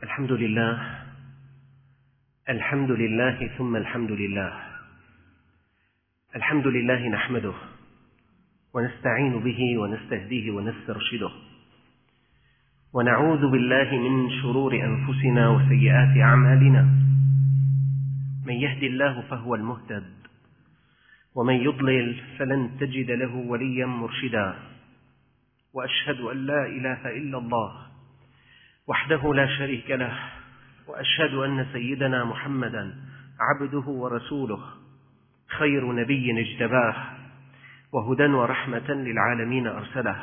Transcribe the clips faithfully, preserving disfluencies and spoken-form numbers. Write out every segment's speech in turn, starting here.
الحمد لله الحمد لله ثم الحمد لله الحمد لله نحمده ونستعين به ونستهديه ونسترشده ونعوذ بالله من شرور أنفسنا وسيئات أعمالنا. من يهد الله فهو المهتد ومن يضلل فلن تجد له وليا مرشدا. وأشهد أن لا إله إلا الله وحده لا شريك له، وأشهد أن سيدنا محمدا عبده ورسوله، خير نبي اجتباه وهدى ورحمة للعالمين أرسله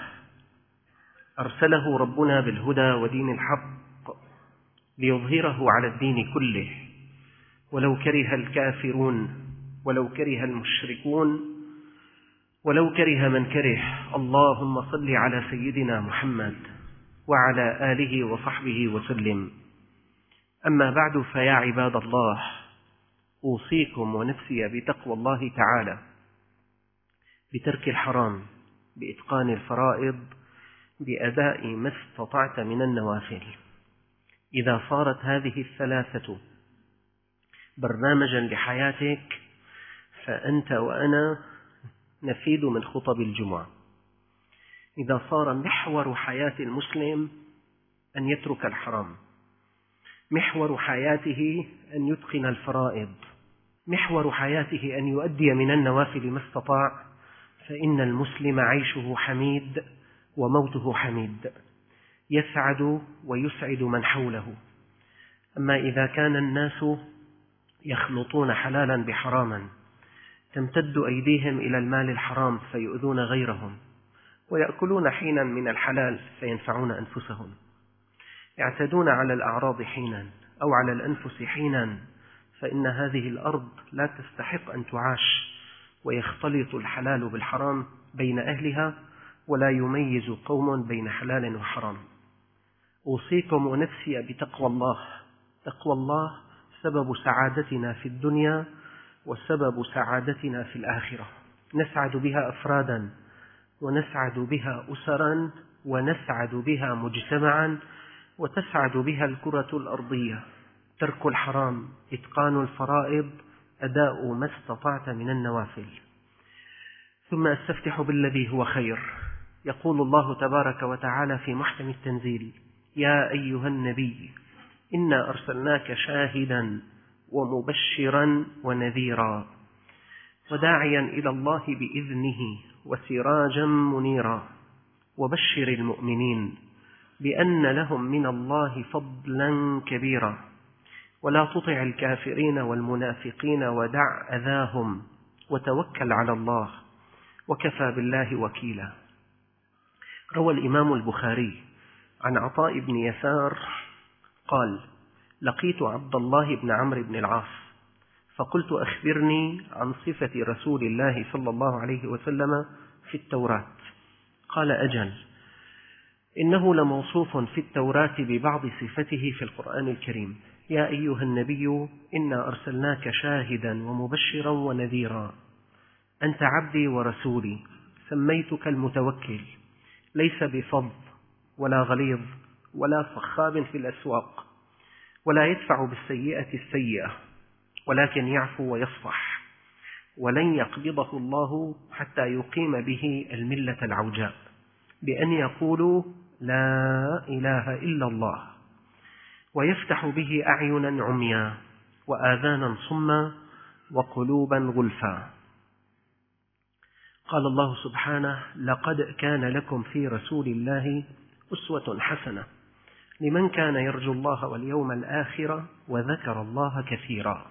أرسله ربنا بالهدى ودين الحق ليظهره على الدين كله ولو كره الكافرون ولو كره المشركون ولو كره من كره. اللهم صل على سيدنا محمد وعلى آله وصحبه وسلم. أما بعد، فيا عباد الله، أوصيكم ونفسي بتقوى الله تعالى، بترك الحرام، بإتقان الفرائض، بأداء ما استطعت من النوافل. إذا صارت هذه الثلاثة برنامجا لحياتك فأنت وأنا نفيد من خطب الجمعة. إذا صار محور حياة المسلم أن يترك الحرام، محور حياته أن يتقن الفرائض، محور حياته أن يؤدي من النوافل ما استطاع، فإن المسلم عيشه حميد وموته حميد، يسعد ويسعد من حوله. أما إذا كان الناس يخلطون حلالا بحراما، تمتد أيديهم إلى المال الحرام فيؤذون غيرهم، ويأكلون حينا من الحلال فينفعون أنفسهم، يعتدون على الأعراض حينا أو على الأنفس حينا، فإن هذه الأرض لا تستحق أن تعاش، ويختلط الحلال بالحرام بين أهلها ولا يميز قوم بين حلال وحرام. أوصيكم ونفسي بتقوى الله. تقوى الله سبب سعادتنا في الدنيا وسبب سعادتنا في الآخرة، نسعد بها أفرادا ونسعد بها أسرا ونسعد بها مجتمعا وتسعد بها الكرة الأرضية. ترك الحرام، إتقان الفرائض، أداء ما استطعت من النوافل. ثم أستفتح بالذي هو خير. يقول الله تبارك وتعالى في محكم التنزيل: يا أيها النبي إنا أرسلناك شاهدا ومبشرا ونذيرا وداعيا إلى الله بإذنه وسراجا منيرا وبشر المؤمنين بأن لهم من الله فضلا كبيرا ولا تطع الكافرين والمنافقين ودع أذاهم وتوكل على الله وكفى بالله وكيلا. روى الإمام البخاري عن عطاء بن يسار قال: لقيت عبد الله بن عمرو بن العاص فقلت: أخبرني عن صفة رسول الله صلى الله عليه وسلم في التوراة. قال: أجل، إنه لموصوف في التوراة ببعض صفته في القرآن الكريم: يا أيها النبي إنا أرسلناك شاهدا ومبشرا ونذيرا، أنت عبدي ورسولي، سميتك المتوكل، ليس بفظ ولا غليظ ولا صخاب في الأسواق، ولا يدفع بالسيئة السيئة، ولكن يعفو ويصفح، ولن يقبضه الله حتى يقيم به الملة العوجاء، بأن يقولوا لا إله إلا الله، ويفتح به أعينا عميا وآذانا صما وقلوبا غلفا. قال الله سبحانه: لقد كان لكم في رسول الله أسوة حسنة لمن كان يرجو الله واليوم الآخر وذكر الله كثيرا.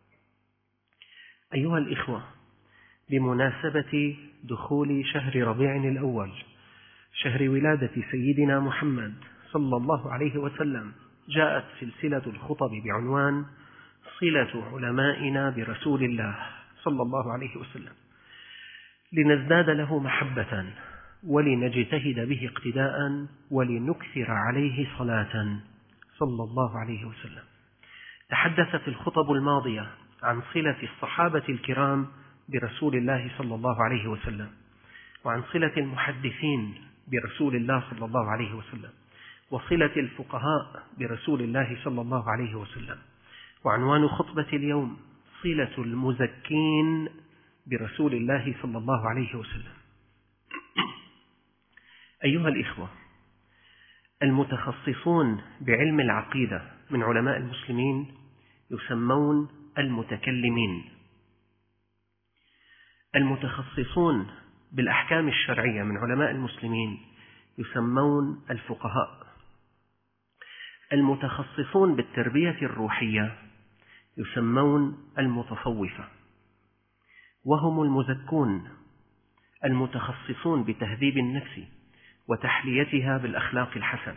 أيها الإخوة، بمناسبة دخول شهر ربيع الأول، شهر ولادة سيدنا محمد صلى الله عليه وسلم، جاءت سلسلة الخطب بعنوان صلة علمائنا برسول الله صلى الله عليه وسلم، لنزداد له محبة ولنجتهد به اقتداء ولنكثر عليه صلاة صلى الله عليه وسلم. تحدثت الخطب الماضية عن صلة الصحابة الكرام برسول الله صلى الله عليه وسلم، وعن صلة المحدثين برسول الله صلى الله عليه وسلم، وصلة الفقهاء برسول الله صلى الله عليه وسلم. وعنوان خطبة اليوم صلة المزكين برسول الله صلى الله عليه وسلم. أيها الإخوة، المتخصصون بعلم العقيدة من علماء المسلمين يسمون المتكلمين. المتخصصون بالأحكام الشرعية من علماء المسلمين يسمون الفقهاء. المتخصصون بالتربية الروحية يسمون المتصوفة، وهم المزكون المتخصصون بتهذيب النفس وتحليتها بالأخلاق الحسنة.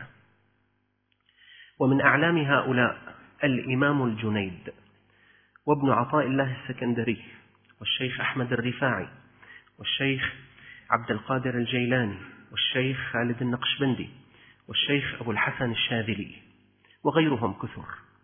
ومن أعلام هؤلاء الإمام الجنيد، وابن عطاء الله السكندري، والشيخ أحمد الرفاعي، والشيخ عبد القادر الجيلاني، والشيخ خالد النقشبندي، والشيخ أبو الحسن الشاذلي، وغيرهم كثر.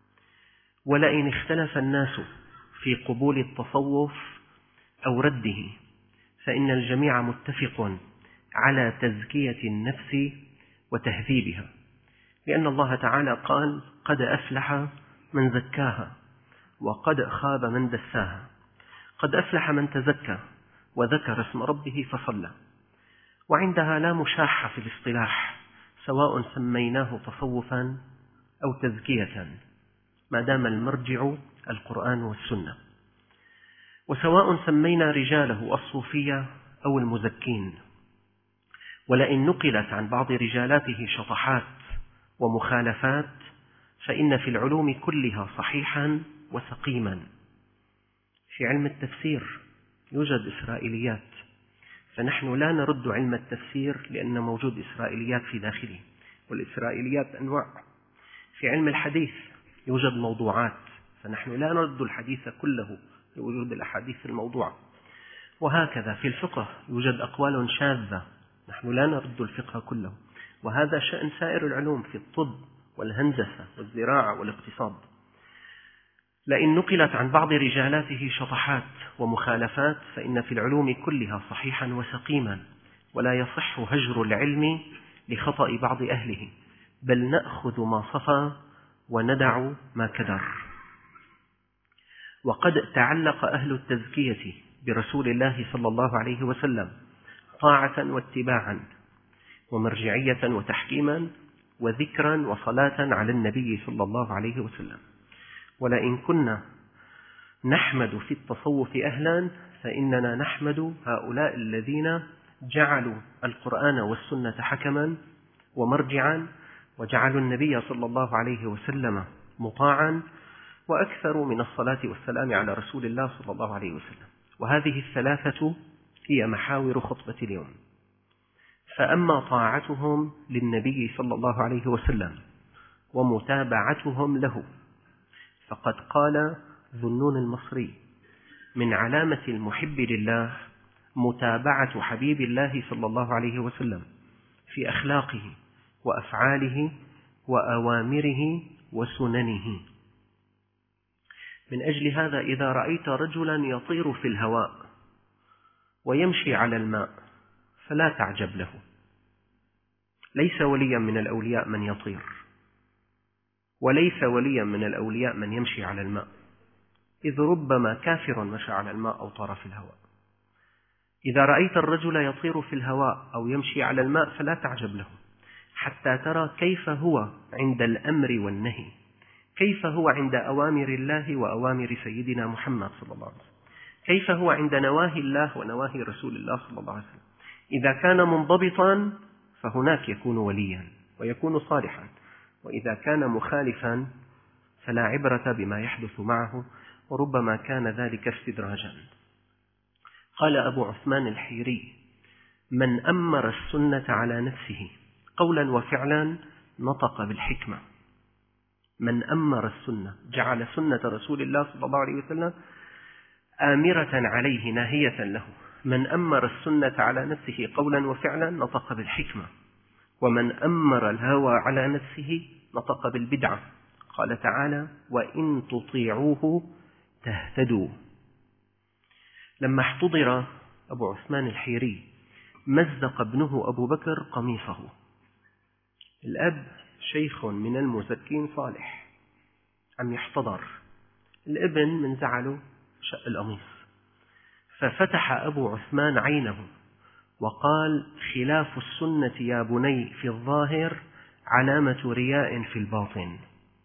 ولئن اختلف الناس في قبول التصوف أو رده، فإن الجميع متفق على تزكية النفس وتهذيبها، لأن الله تعالى قال: قد أفلح من زكاها وقد خاب من دساها. قد أفلح من تزكى وذكر اسم ربه فصلى. وعندها لا مشاحة في الاصطلاح، سواء سميناه تصوفا أو تزكية، ما دام المرجع القرآن والسنة. وسواء سمينا رجاله الصوفية أو المزكين. ولئن نقلت عن بعض رجالاته شطحات ومخالفات، فإن في العلوم كلها صحيحا وسقيما. في علم التفسير يوجد إسرائيليات، فنحن لا نرد علم التفسير لأن موجود إسرائيليات في داخله، والإسرائيليات أنواع. في علم الحديث يوجد موضوعات، فنحن لا نرد الحديث كله لوجود الأحاديث الموضوعة. وهكذا في الفقه يوجد أقوال شاذة، نحن لا نرد الفقه كله. وهذا شأن سائر العلوم في الطب والهندسة والزراعة والاقتصاد. لئن نقلت عن بعض رجالاته شطحات ومخالفات، فإن في العلوم كلها صحيحا وسقيما، ولا يصح هجر العلم لخطأ بعض أهله، بل نأخذ ما صفى وندع ما كدر. وقد تعلق أهل التزكية برسول الله صلى الله عليه وسلم طاعة واتباعا ومرجعية وتحكيما وذكرا وصلاة على النبي صلى الله عليه وسلم. ولئن كنا نحمد في التصوف أهلا، فإننا نحمد هؤلاء الذين جعلوا القرآن والسنة حكما ومرجعا، وجعلوا النبي صلى الله عليه وسلم مطاعا، وأكثروا من الصلاة والسلام على رسول الله صلى الله عليه وسلم. وهذه الثلاثة هي محاور خطبة اليوم. فأما طاعتهم للنبي صلى الله عليه وسلم ومتابعتهم له، فقد قال ذنون المصري: من علامة المحب لله متابعة حبيب الله صلى الله عليه وسلم في أخلاقه وأفعاله وأوامره وسننه. من أجل هذا إذا رأيت رجلا يطير في الهواء ويمشي على الماء فلا تعجب له، ليس وليا من الأولياء من يطير، وليس وليا من الأولياء من يمشي على الماء، إذ ربما كافر مشى على الماء أو طار في الهواء. إذا رأيت الرجل يطير في الهواء أو يمشي على الماء فلا تعجب له، حتى ترى كيف هو عند الأمر والنهي، كيف هو عند أوامر الله وأوامر سيدنا محمد صلى الله عليه وسلم، كيف هو عند نواهي الله ونواهي رسول الله صلى الله عليه وسلم. إذا كان منضبطا فهناك يكون وليا ويكون صالحا، وإذا كان مخالفا فلا عبرة بما يحدث معه، وربما كان ذلك استدراجا. قال أبو عثمان الحيري: من أمر السنة على نفسه قولا وفعلا نطق بالحكمة. من أمر السنة، جعل سنة رسول الله صلى الله عليه وسلم آمرة عليه ناهية له. من أمر السنة على نفسه قولا وفعلا نطق بالحكمة، ومن أمر الهوى على نفسه نطق بالبدعة. قال تعالى: وإن تطيعوه تهتدوا. لما احتضر أبو عثمان الحيري مزق ابنه أبو بكر قميصه. الأب شيخ من المزكين صالح عم يحتضر، الابن من زعله شق القميص، ففتح أبو عثمان عينه وقال: خلاف السنة يا بني في الظاهر علامة رياء في الباطن.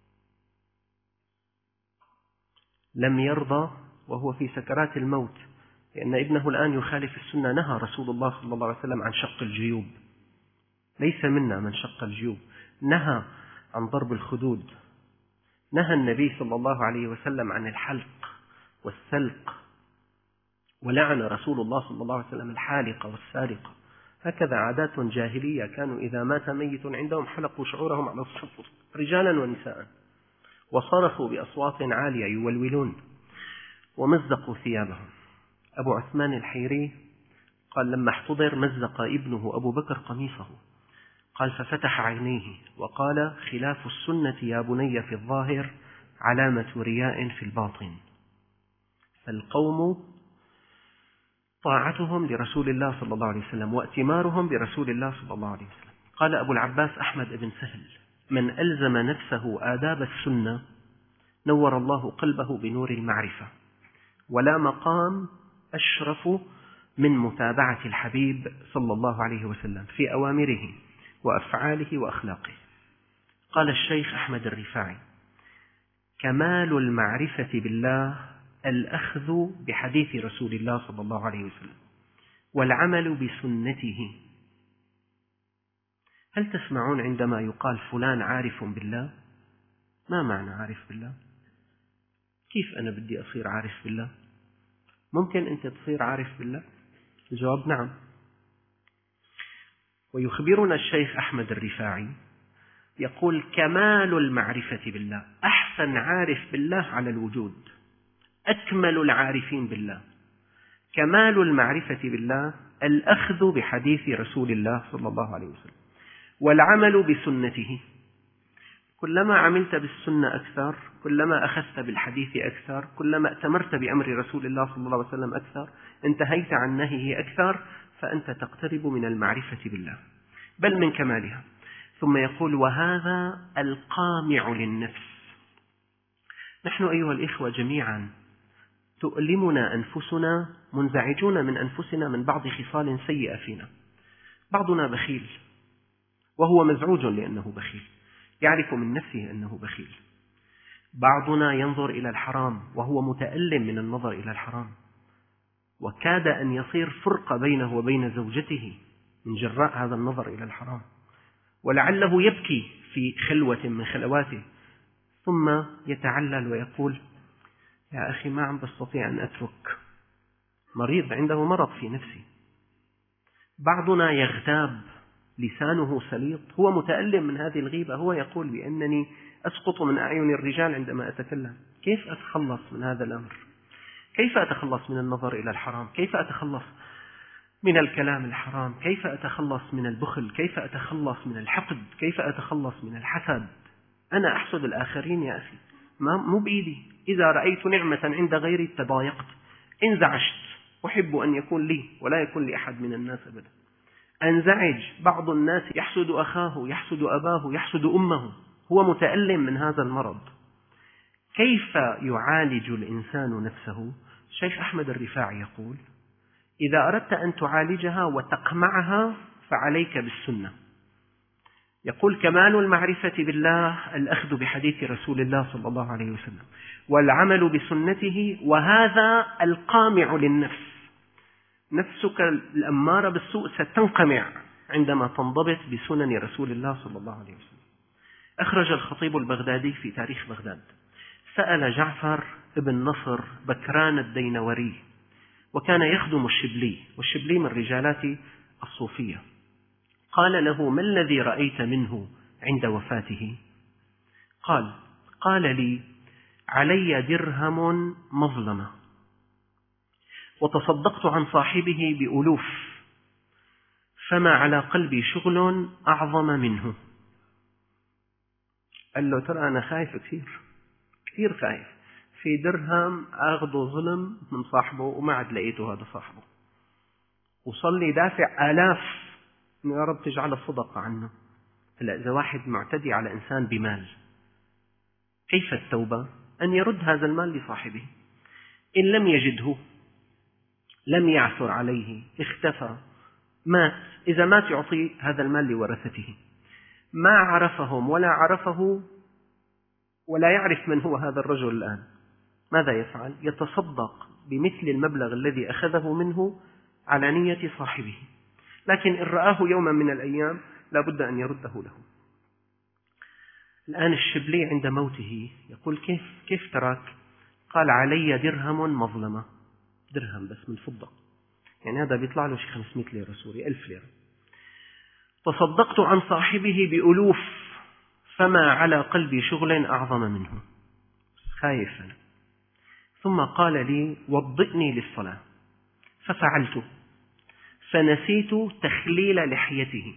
لم يرضى وهو في سكرات الموت، لأن ابنه الآن يخالف السنة. نهى رسول الله صلى الله عليه وسلم عن شق الجيوب، ليس منا من شق الجيوب. نهى عن ضرب الخدود، نهى النبي صلى الله عليه وسلم عن الحلق والسلق، ولعن رسول الله صلى الله عليه وسلم الحالقة والسارقة. هكذا عادات جاهلية، كانوا إذا مات ميت عندهم حلقوا شعورهم على الصفر رجالا ونساء، وصرخوا بأصوات عالية يولولون، ومزقوا ثيابهم. أبو عثمان الحيري قال: لما احتضر مزق ابنه أبو بكر قميصه، قال: ففتح عينيه وقال: خلاف السنة يا بني في الظاهر علامة رياء في الباطن. فالقوم طاعتهم لرسول الله صلى الله عليه وسلم واتمارهم برسول الله صلى الله عليه وسلم. قال أبو العباس أحمد بن سهل: من ألزم نفسه آداب السنة نور الله قلبه بنور المعرفة، ولا مقام أشرف من متابعة الحبيب صلى الله عليه وسلم في أوامره وأفعاله وأخلاقه. قال الشيخ أحمد الرفاعي: كمال المعرفة بالله الأخذ بحديث رسول الله صلى الله عليه وسلم والعمل بسنته. هل تسمعون عندما يقال فلان عارف بالله؟ ما معنى عارف بالله؟ كيف أنا بدي أصير عارف بالله؟ ممكن أنت تصير عارف بالله؟ الجواب نعم. ويخبرنا الشيخ أحمد الرفاعي يقول: كمال المعرفة بالله، أحسن عارف بالله على الوجود، أكمل العارفين بالله. كمال المعرفة بالله الأخذ بحديث رسول الله صلى الله عليه وسلم والعمل بسنته. كلما عملت بالسنة أكثر، كلما أخذت بالحديث أكثر، كلما ائتمرت بأمر رسول الله صلى الله عليه وسلم أكثر، انتهيت عن نهيه أكثر، فأنت تقترب من المعرفة بالله بل من كمالها. ثم يقول: وهذا القامع للنفس. نحن أيها الإخوة جميعا تؤلمنا أنفسنا، منزعجون من أنفسنا من بعض خصال سيئة فينا. بعضنا بخيل وهو مزعوج لأنه بخيل، يعرف من نفسه أنه بخيل. بعضنا ينظر إلى الحرام وهو متألم من النظر إلى الحرام، وكاد أن يصير فرقة بينه وبين زوجته من جراء هذا النظر إلى الحرام، ولعله يبكي في خلوة من خلواته، ثم يتعلل ويقول: يا أخي ما عم بستطيع أن أترك، مريض عنده مرض في نفسه. بعضنا يغتاب، لسانه سليط، هو متألم من هذه الغيبة، هو يقول بأنني أسقط من أعين الرجال عندما أتكلم. كيف أتخلص من هذا الأمر؟ كيف أتخلص من النظر إلى الحرام؟ كيف أتخلص من الكلام الحرام؟ كيف أتخلص من البخل؟ كيف أتخلص من الحقد؟ كيف أتخلص من الحسد؟ أنا أحسد الآخرين يا أخي، مو بإيدي. إذا رأيت نعمة عند غيري تضايقت، انزعجت، أحب أن يكون لي ولا يكون لأحد من الناس أبدا. أنزعج. بعض الناس يحسد أخاه، يحسد أباه، يحسد أمه، هو متألم من هذا المرض. كيف يعالج الإنسان نفسه؟ الشيخ أحمد الرفاعي يقول: إذا أردت أن تعالجها وتقمعها فعليك بالسنة. يقول: كمال المعرفة بالله الأخذ بحديث رسول الله صلى الله عليه وسلم والعمل بسنته، وهذا القامع للنفس. نفسك الأمارة بالسوء ستنقمع عندما تنضبط بسنن رسول الله صلى الله عليه وسلم. أخرج الخطيب البغدادي في تاريخ بغداد: سأل جعفر ابن نصر بكران الدينوري، وكان يخدم الشبلي، والشبلي من رجالات الصوفية، قال له: ما الذي رأيت منه عند وفاته؟ قال: قال لي: علي درهم مظلمة، وتصدقت عن صاحبه بألوف، فما على قلبي شغل أعظم منه. قال له: ترى أنا خايف كثير كثير خايف، في درهم أخذه ظلم من صاحبه وما عاد لقيته هذا صاحبه، وصل لي دافع آلاف إنه يا رب تجعل الصدقة عنه. هلا إذا واحد معتدي على إنسان بمال، كيف التوبة؟ أن يرد هذا المال لصاحبه. إن لم يجده، لم يعثر عليه، اختفى، مات، إذا مات يعطي هذا المال لورثته. ما عرفهم ولا عرفه ولا يعرف من هو هذا الرجل الآن، ماذا يفعل؟ يتصدق بمثل المبلغ الذي أخذه منه على نية صاحبه، لكن إن رآه يوما من الأيام لا بد أن يرده له. الآن الشبلي عند موته يقول كيف, كيف تراك؟ قال علي درهم مظلمة، درهم بس من فضة، يعني هذا بيطلع له شي خمسمائة ليرة سوري، ألف ليرة. تصدقت عن صاحبه بألوف فما على قلبي شغل أعظم منه، خايف أنا. ثم قال لي وضئني للصلاة، ففعلت، فنسيت تخليل لحيته.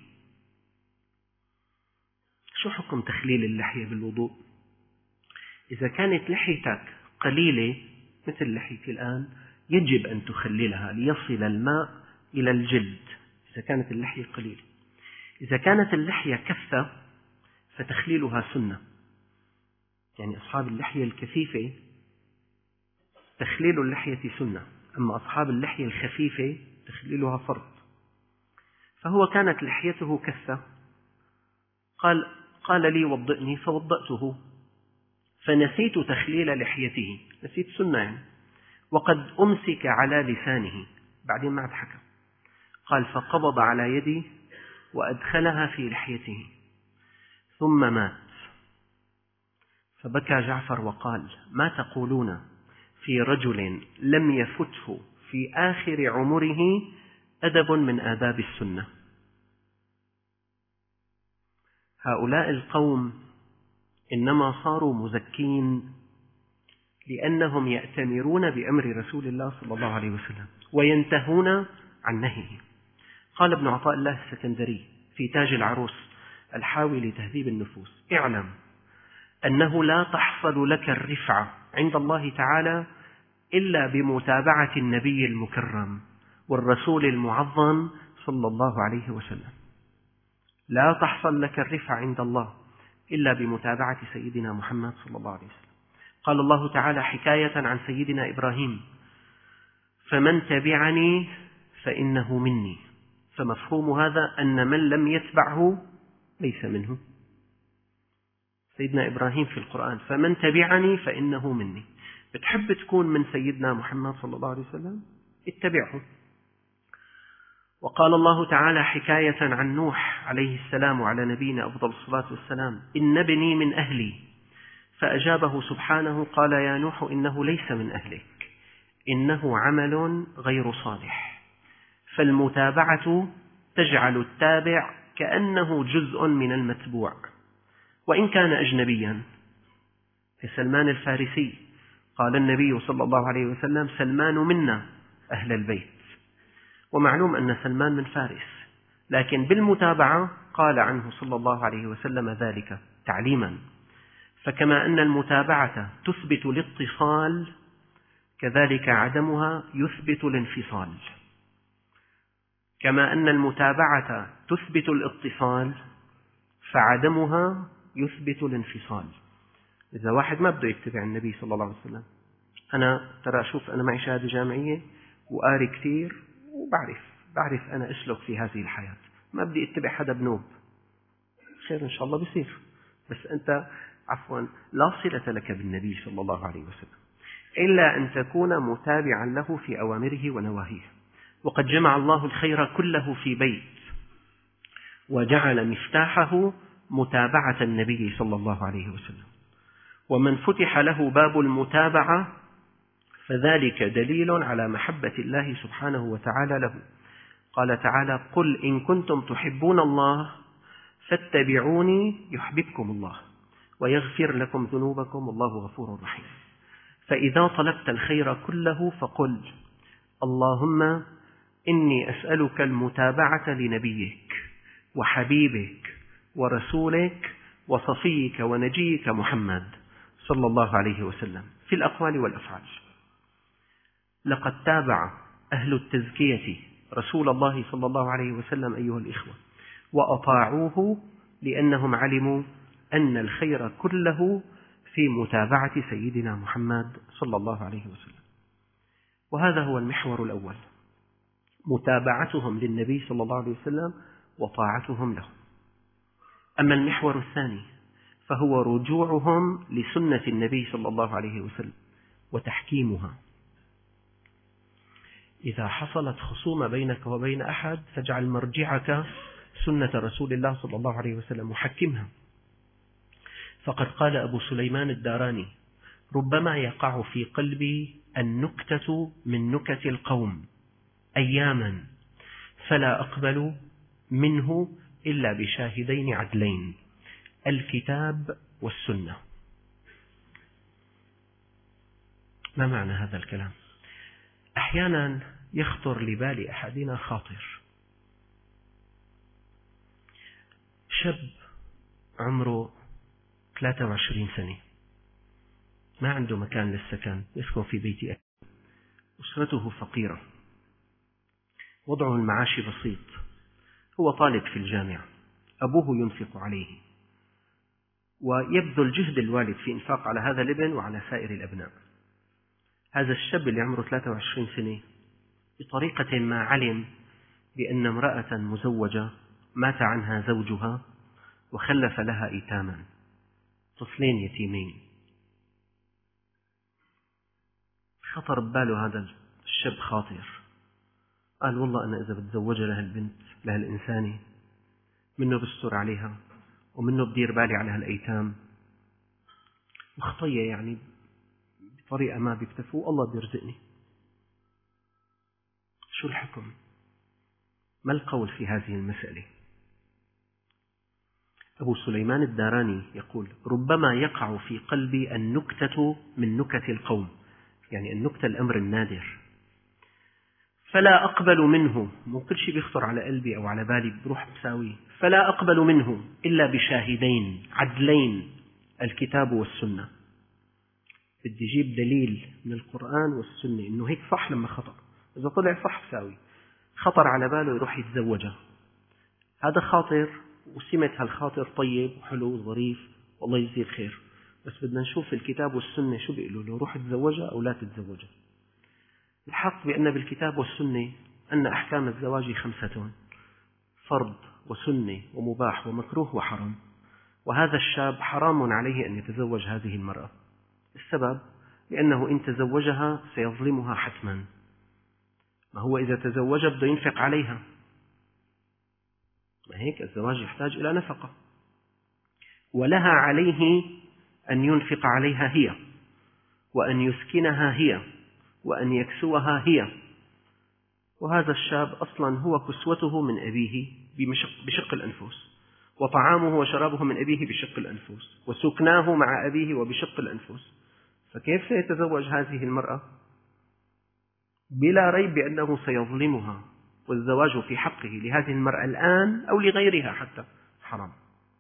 شو حكم تخليل اللحية بالوضوء؟ إذا كانت لحيتك قليلة مثل لحيتي الآن يجب أن تخللها ليصل الماء إلى الجلد، إذا كانت اللحية قليلة. إذا كانت اللحية كثة فتخليلها سنة، يعني أصحاب اللحية الكثيفة تخليل اللحية سنة، أما أصحاب اللحية الخفيفة تخليلها فرض. فهو كانت لحيته كثة، قال قال لي وضئني فوضأته، فنسيت تخليل لحيته، نسيت سنة يعني، وقد أمسك على لسانه، بعدين ما عاد حكى. قال فقبض على يدي وأدخلها في لحيته ثم مات. فبكى جعفر وقال ما تقولون في رجل لم يفته في آخر عمره أدب من آداب السنة؟ هؤلاء القوم إنما صاروا مزكين لأنهم يأتمرون بأمر رسول الله صلى الله عليه وسلم وينتهون عن نهيه. قال ابن عطاء الله السكندري في تاج العروس الحاوي لتهذيب النفوس اعلم أنه لا تحصل لك الرفعة عند الله تعالى إلا بمتابعة النبي المكرم والرسول المعظم صلى الله عليه وسلم. لا تحصل لك الرفعة عند الله إلا بمتابعة سيدنا محمد صلى الله عليه وسلم. قال الله تعالى حكاية عن سيدنا إبراهيم فمن تبعني فإنه مني، فمفهوم هذا أن من لم يتبعه ليس منه. سيدنا إبراهيم في القرآن فمن تبعني فإنه مني، بتحب تكون من سيدنا محمد صلى الله عليه وسلم اتبعه. وقال الله تعالى حكاية عن نوح عليه السلام وعلى نبينا أفضل الصلاة والسلام إن ابني من أهلي، فأجابه سبحانه قال يا نوح إنه ليس من أهلك إنه عمل غير صالح. فالمتابعة تجعل التابع كأنه جزء من المتبوع وإن كان أجنبيا، كسلمان الفارسي قال النبي صلى الله عليه وسلم سلمان منا أهل البيت، ومعلوم أن سلمان من فارس، لكن بالمتابعة قال عنه صلى الله عليه وسلم ذلك تعليما. فكما أن المتابعة تثبت الاتصال كذلك عدمها يثبت الانفصال، كما أن المتابعة تثبت الاتصال فعدمها يثبت الانفصال. إذا واحد ما بده يتبع النبي صلى الله عليه وسلم، أنا ترى شوف أنا معي شهادة جامعية وقاري كثير وبعرف بعرف أنا أسلك في هذه الحياة، ما بدي أتبع حدا بنوب، خير إن شاء الله بيصير، بس أنت عفوا لا صلة لك بالنبي صلى الله عليه وسلم إلا أن تكون متابعا له في أوامره ونواهيه. وقد جمع الله الخير كله في بيت وجعل مفتاحه متابعة النبي صلى الله عليه وسلم، ومن فتح له باب المتابعة فذلك دليل على محبة الله سبحانه وتعالى له. قال تعالى قل إن كنتم تحبون الله فاتبعوني يحببكم الله ويغفر لكم ذنوبكم والله غفور رحيم. فإذا طلبت الخير كله فقل اللهم إني أسألك المتابعة لنبيك وحبيبك ورسولك وصفيك ونجيك محمد صلى الله عليه وسلم في الأقوال والأفعال. لقد تابع أهل التزكية رسول الله صلى الله عليه وسلم أيها الإخوة وأطاعوه لأنهم علموا أن الخير كله في متابعة سيدنا محمد صلى الله عليه وسلم. وهذا هو المحور الأول، متابعتهم للنبي صلى الله عليه وسلم وطاعتهم له. أما المحور الثاني فهو رجوعهم لسنة النبي صلى الله عليه وسلم وتحكيمها. إذا حصلت خصومة بينك وبين أحد فاجعل مرجعك سنة رسول الله صلى الله عليه وسلم وحكمها. فقد قال أبو سليمان الداراني: ربما يقع في قلبي النكتة من نكت القوم أياما فلا أقبل منه إلا بشاهدين عدلين، الكتاب والسنة. ما معنى هذا الكلام؟ أحيانا يخطر لبال أحدنا خاطر، شاب عمره ثلاثة وعشرين سنة ما عنده مكان للسكن، يسكن في بيت أهله، أسرته فقيرة، وضعه المعاشي بسيط، هو طالب في الجامعة، أبوه ينفق عليه ويبذل جهد الوالد في إنفاق على هذا الابن وعلى سائر الأبناء. هذا الشاب اللي عمره ثلاثة وعشرين سنة بطريقة ما علم بأن امرأة مزوجة مات عنها زوجها وخلف لها أيتاما، طفلين يتيمين. خطر بباله هذا الشاب خاطر، قال: والله أنا إذا بتزوجها لهالبنت لهالإنسانة منه بستر عليها ومنه بدير بالي على هالأيتام، وخطية يعني بطريقة ما بيكتفوا، الله بيرزقني. شو الحكم؟ ما القول في هذه المسألة؟ أبو سليمان الداراني يقول: ربما يقع في قلبي النكتة من نكت القوم، يعني النكتة الأمر النادر، فلا أقبل منه، مو كل شيء بيخطر على قلبي أو على بالي بروح بساويه، فلا أقبل منه إلا بشاهدين عدلين، الكتاب والسنة. بدي أجيب دليل من القرآن والسنة إنه هيك صح. لما خطر إذا طلع صح بساوي، خطر على باله يروح يتزوجها، هذا خاطر وسمة هالخاطر طيب وحلو وظريف والله يجزيه الخير، بس بدنا نشوف الكتاب والسنة شو بيقولوا له، روح تزوجها أو لا تتزوجها. الحق بأن بالكتاب والسنة أن أحكام الزواج خمسة: فرض وسنة ومباح ومكروه وحرام، وهذا الشاب حرام عليه أن يتزوج هذه المرأة. السبب لأنه إن تزوجها سيظلمها حتما، ما هو إذا تزوجها بده ينفق عليها، ما هيك الزواج يحتاج إلى نفقة، ولها عليه أن ينفق عليها هي، وأن يسكنها هي، وأن يكسوها هي. وهذا الشاب أصلا هو كسوته من أبيه بشق الأنفس، وطعامه وشرابه من أبيه بشق الأنفس، وسكناه مع أبيه وبشق الأنفس، فكيف سيتزوج هذه المرأة؟ بلا ريب بأنه سيظلمها، والزواج في حقه لهذه المرأة الآن أو لغيرها حتى حرام.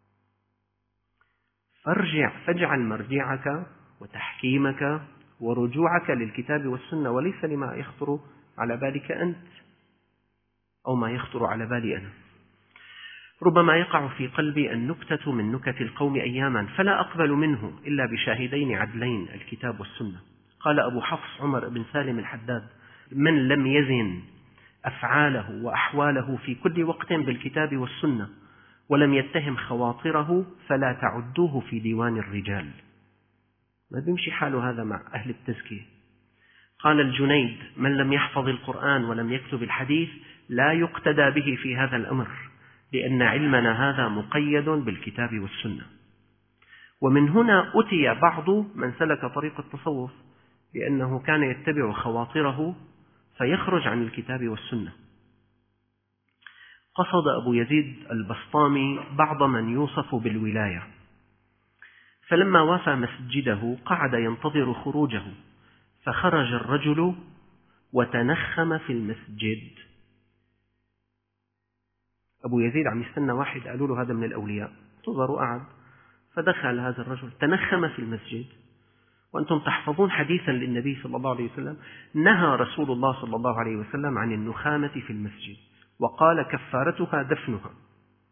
فارجع فاجعل مرجعك وتحكيمك ورجوعك للكتاب والسنة، وليس لما يخطر على بالك أنت أو ما يخطر على بالي أنا. ربما يقع في قلبي النكتة من نكت القوم أياما فلا أقبل منه إلا بشاهدين عدلين، الكتاب والسنة. قال أبو حفص عمر بن سالم الحداد: من لم يزن أفعاله وأحواله في كل وقت بالكتاب والسنة ولم يتهم خواطره فلا تعدوه في ديوان الرجال. ما بيمشي حاله هذا مع أهل التزكية. قال الجنيد: من لم يحفظ القرآن ولم يكتب الحديث لا يقتدى به في هذا الأمر، لأن علمنا هذا مقيد بالكتاب والسنة. ومن هنا أتي بعض من سلك طريق التصوف لأنه كان يتبع خواطره فيخرج عن الكتاب والسنة. قصد أبو يزيد البسطامي بعض من يوصف بالولاية، فلما وافى مسجده قعد ينتظر خروجه، فخرج الرجل وتنخم في المسجد. أبو يزيد عم يستنى واحد، قالوا له هذا من الأولياء، انتظروا قعد، فدخل هذا الرجل تنخم في المسجد. وأنتم تحفظون حديثا للنبي صلى الله عليه وسلم نهى رسول الله صلى الله عليه وسلم عن النخامة في المسجد، وقال كفارتها دفنها.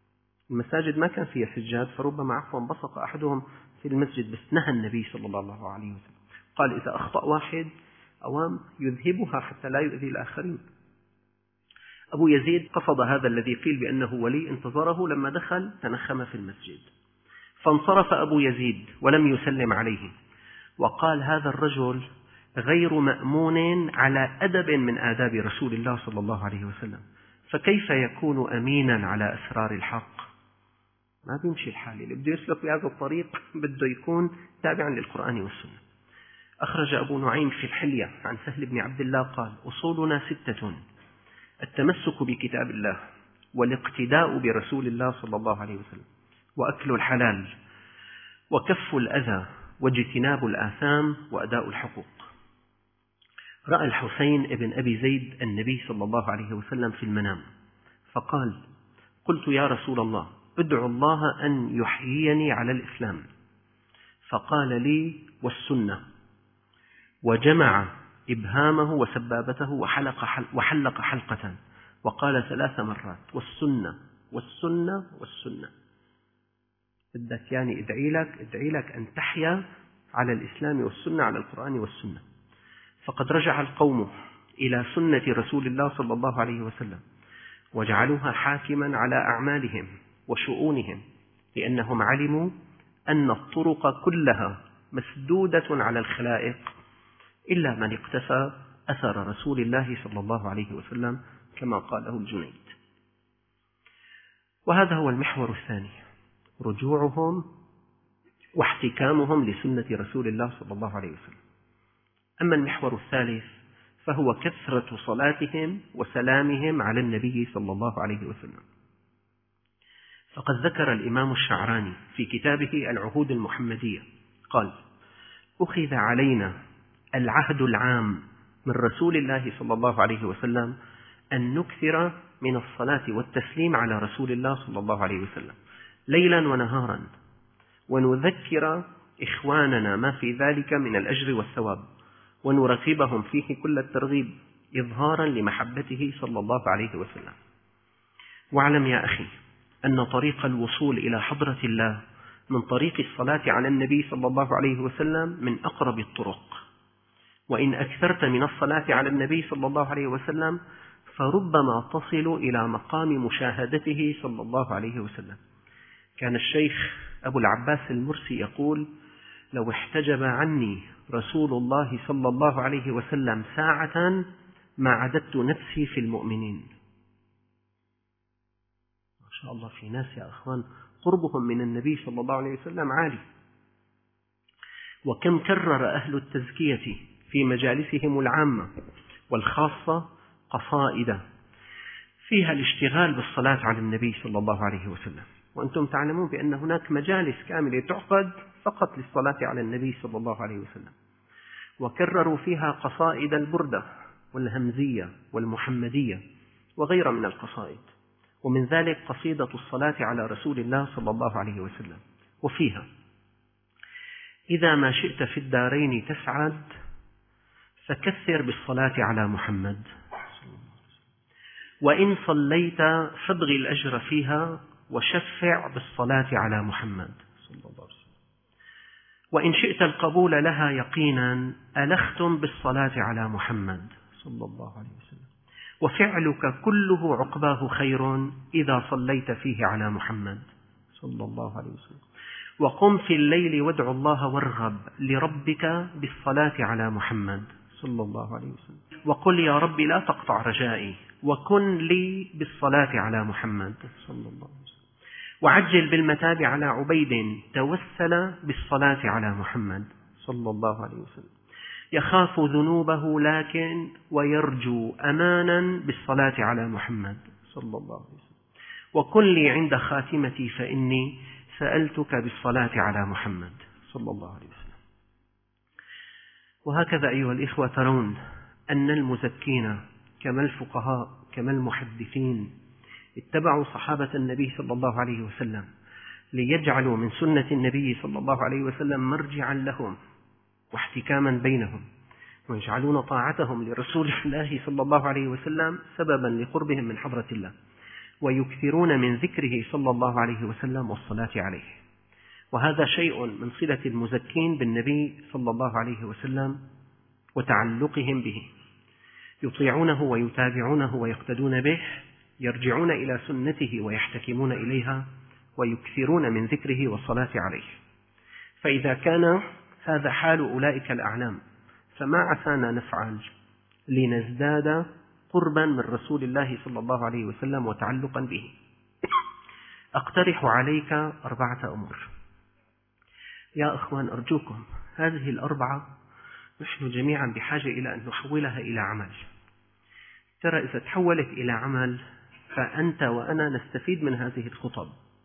المساجد ما كان فيها سجاد، فربما عفوا بصق أحدهم في المسجد، بس نهى النبي صلى الله عليه وسلم قال إذا أخطأ واحد أوام يذهبها حتى لا يؤذي الآخرين. أبو يزيد قصد هذا الذي قيل بأنه ولي، انتظره لما دخل تنخم في المسجد، فانصرف أبو يزيد ولم يسلم عليه، وقال هذا الرجل غير مأمون على أدب من آداب رسول الله صلى الله عليه وسلم، فكيف يكون أمينا على أسرار الحق؟ ما بيمشي الحال، اللي بده يسلك بهذا الطريق بده يكون تابعا للقرآن والسنة. أخرج أبو نعيم في الحلية عن سهل بن عبد الله قال أصولنا ستة: التمسك بكتاب الله، والاقتداء برسول الله صلى الله عليه وسلم، وأكل الحلال، وكف الأذى، واجتناب الآثام، وأداء الحقوق. رأى الحسين ابن أبي زيد النبي صلى الله عليه وسلم في المنام فقال: قلت يا رسول الله ادعو الله أن يحييني على الإسلام، فقال لي: والسنة، وجمع إبهامه وسبابته وحلق, حل وحلق حلقة وقال ثلاث مرات: والسنة والسنة والسنة. بدك يعني ادعي لك ادعي لك أن تحيا على الإسلام والسنة، على القرآن والسنة. فقد رجع القوم إلى سنة رسول الله صلى الله عليه وسلم وجعلوها حاكما على أعمالهم وشؤونهم، لأنهم علموا أن الطرق كلها مسدودة على الخلائق إلا من اقتفى أثر رسول الله صلى الله عليه وسلم كما قاله الجنيد. وهذا هو المحور الثاني، رجوعهم واحتكامهم لسنة رسول الله صلى الله عليه وسلم. أما المحور الثالث فهو كثرة صلاتهم وسلامهم على النبي صلى الله عليه وسلم. فقد ذكر الإمام الشعراني في كتابه العهود المحمدية قال: أخذ علينا العهد العام من رسول الله صلى الله عليه وسلم أن نكثر من الصلاة والتسليم على رسول الله صلى الله عليه وسلم ليلا ونهارا، ونذكر إخواننا ما في ذلك من الأجر والثواب، ونرغبهم فيه كل الترغيب إظهارا لمحبته صلى الله عليه وسلم. واعلم يا أخي أن طريق الوصول إلى حضرة الله من طريق الصلاة على النبي صلى الله عليه وسلم من أقرب الطرق، وإن أكثرت من الصلاة على النبي صلى الله عليه وسلم فربما تصل إلى مقام مشاهدته صلى الله عليه وسلم. كان الشيخ أبو العباس المرسي يقول: لو احتجب عني رسول الله صلى الله عليه وسلم ساعة ما عددت نفسي في المؤمنين. ما شاء الله في ناس يا أخوان قربهم من النبي صلى الله عليه وسلم عالي. وكم كرر أهل التزكية في مجالسهم العامة والخاصة قصائد فيها الاشتغال بالصلاة على النبي صلى الله عليه وسلم، وأنتم تعلمون بأن هناك مجالس كاملة تعقد فقط للصلاة على النبي صلى الله عليه وسلم، وكرروا فيها قصائد البردة والهمزية والمحمدية وغير من القصائد، ومن ذلك قصيدة الصلاة على رسول الله صلى الله عليه وسلم، وفيها: إذا ما شئت في الدارين تسعد فكثر بالصلاة على محمد، وإن صليت فابغ الأجر فيها وشفع بالصلاة على محمد صلى الله عليه وسلم، وإن شئت القبول لها يقينا ألختم بالصلاة على محمد صلى الله عليه وسلم، وفعلك كله عقباه خير إذا صليت فيه على محمد صلى الله عليه وسلم، وقم في الليل وادع الله وارغب لربك بالصلاة على محمد صلى الله عليه وسلم، وقل يا رب لا تقطع رجائي وكن لي بالصلاة على محمد صلى الله عليه وسلم، وعجل بالمتاب على عبيد توسل بالصلاة على محمد صلى الله عليه وسلم، يخاف ذنوبه لكن ويرجو أمانا بالصلاة على محمد صلى الله عليه وسلم، وكن لي عند خاتمتي فإني سألتك بالصلاة على محمد صلى الله عليه وسلم. وهكذا أيها الإخوة ترون أن المزكين كما الفقهاء كما المحدثين اتبعوا صحابة النبي صلى الله عليه وسلم ليجعلوا من سنة النبي صلى الله عليه وسلم مرجعا لهم واحتكاما بينهم، ويجعلون طاعتهم لرسول الله صلى الله عليه وسلم سببا لقربهم من حضرة الله. ويكثرون من ذكره صلى الله عليه وسلم والصلاة عليه. وهذا شيء من صلة المزكين بالنبي صلى الله عليه وسلم وتعلقهم به، يطيعونه ويتابعونه ويقتدون به، يرجعون إلى سنته ويحتكمون إليها، ويكثرون من ذكره والصلاة عليه. فإذا كان هذا حال أولئك الأعلام، فما عسانا نفعل لنزداد قربا من رسول الله صلى الله عليه وسلم وتعلقا به؟ أقترح عليك أربعة أمور. يا أخوان أرجوكم، هذه الأربعة نحن جميعا بحاجة إلى أن نحولها إلى عمل. ترى إذا تحولت إلى عمل فأنت وأنا نستفيد من هذه الخطب.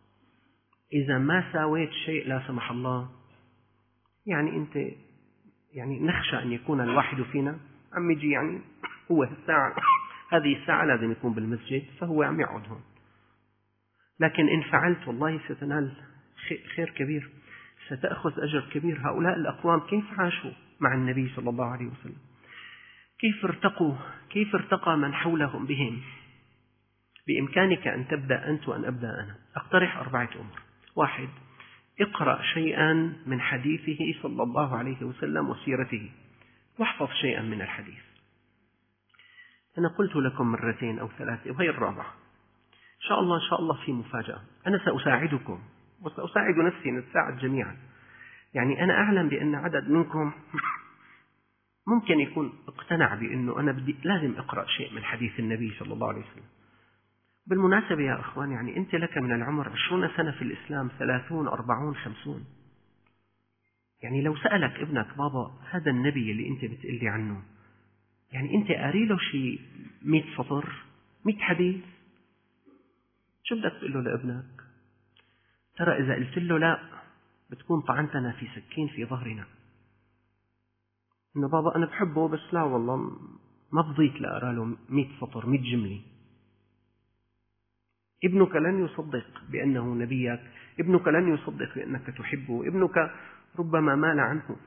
إذا ما ساويت شيء لا سمح الله، يعني أنت يعني نخشى أن يكون الواحد فينا عم يجي، يعني هو الساعة هذه الساعة لازم يكون بالمسجد، فهو عم يقعد هون. لكن إن فعلت والله ستنال خير كبير، ستأخذ أجر كبير. هؤلاء الأقوام كيف عاشوا مع النبي صلى الله عليه وسلم؟ كيف ارتقوا؟ كيف ارتقى من حولهم بهم؟ بإمكانك أن تبدأ أنت وأن أبدأ أنا. أقترح أربعة أمور. واحد، اقرأ شيئا من حديثه صلى الله عليه وسلم وسيرته، واحفظ شيئا من الحديث. أنا قلت لكم مرتين أو ثلاثة وهي الرابعة. إن شاء الله إن شاء الله في مفاجأة. أنا سأساعدكم وسأساعد نفسي، نتساعد جميعا. يعني أنا أعلم بأن عدد منكم ممكن يكون اقتنع بأنه أنا بدي لازم أقرأ شيء من حديث النبي صلى الله عليه وسلم. بالمناسبة يا أخوان، يعني أنت لك من العمر عشرون سنة في الإسلام، ثلاثون، أربعون، خمسون. يعني لو سألك ابنك بابا هذا النبي اللي أنت بتقلي عنه، يعني أنت قاري له شيء مئة سطر، مئة حديث، شو بدك تقول له لابنك؟ ترى إذا قلت له لا بتكون طعنتنا في سكين في ظهرنا، إنه بابا أنا بحبه بس لا والله ما فضيت لأقرأ له مئة سطر، مئة جملة. ابنك لن يصدق بأنه نبيك، ابنك لن يصدق بأنك تحبه، ابنك ربما مال عنه.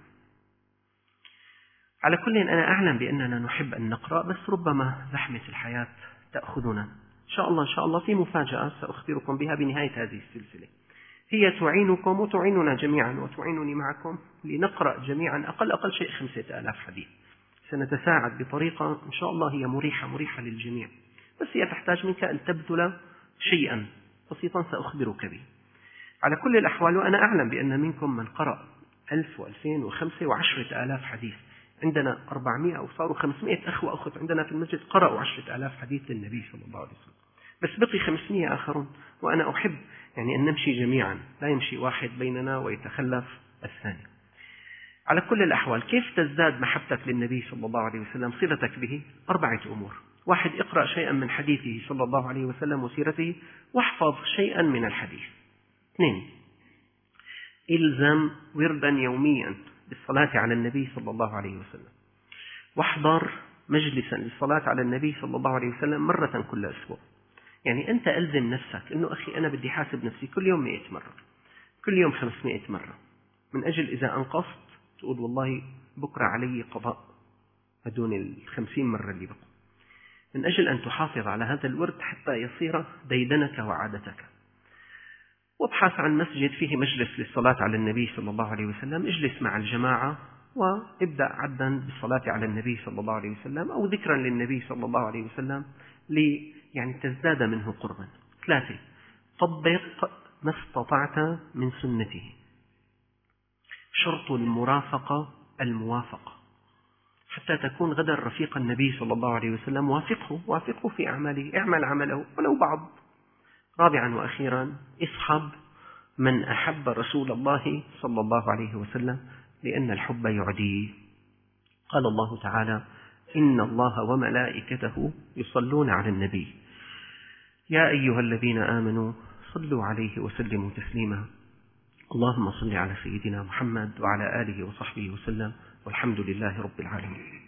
على كل أنا أعلم بأننا نحب أن نقرأ، بس ربما زحمة الحياة تأخذنا. إن شاء الله إن شاء الله في مفاجأة سأخبركم بها بنهاية هذه السلسلة، هي تعينكم وتعيننا جميعا وتعينني معكم لنقرأ جميعا أقل أقل شيء خمسة آلاف حديث. سنتساعد بطريقة إن شاء الله هي مريحة مريحة للجميع، بس هي تحتاج منك أن تبذل شيئا بسيطا سأخبرك به. على كل الأحوال، وأنا أعلم بأن منكم من قرأ ألف وألفين وخمسة وعشرة آلاف حديث. عندنا أربعمائة أو صاروا خمسمائة أخوة أخت عندنا في المسجد قرأوا عشرة آلاف حديث للنبي صلى الله عليه وسلم، بس بقي خمسمائة آخرون. وأنا أحب يعني أن نمشي جميعا، لا يمشي واحد بيننا ويتخلف الثاني. على كل الأحوال، كيف تزداد محبتك للنبي صلى الله عليه وسلم، صلتك به؟ أربعة أمور. واحد، اقرأ شيئا من حديثه صلى الله عليه وسلم وسيرته، واحفظ شيئا من الحديث. اثنين، الزم وردا يوميا بالصلاة على النبي صلى الله عليه وسلم، واحضر مجلسا للصلاة على النبي صلى الله عليه وسلم مرة كل أسبوع. يعني أنت ألزم نفسك إنه أخي أنا بدي حاسب نفسي كل يوم مئة مرة، كل يوم خمسمائة مرة، من أجل إذا أنقصت تقول والله بكرة علي قضاء هدون الخمسين مرة اللي بقوا، من أجل أن تحافظ على هذا الورد حتى يصير ديدنك وعادتك. وابحث عن مسجد فيه مجلس للصلاة على النبي صلى الله عليه وسلم، اجلس مع الجماعة وابدأ عدا بالصلاة على النبي صلى الله عليه وسلم أو ذكرا للنبي صلى الله عليه وسلم لي يعني تزداد منه قربا. ثلاثة، طبق ما استطعت من سنته. شرط المرافقة الموافقة، حتى تكون غدا رفيق النبي صلى الله عليه وسلم. وافقه وافقه في أعماله، اعمل عمله ولو بعض. رابعا وأخيرا، اصحب من أحب رسول الله صلى الله عليه وسلم، لأن الحب يعديه. قال الله تعالى: إن الله وملائكته يصلون على النبي يا أيها الذين آمنوا صلوا عليه وسلموا تسليما. اللهم صل على سيدنا محمد وعلى آله وصحبه وسلم، والحمد لله رب العالمين.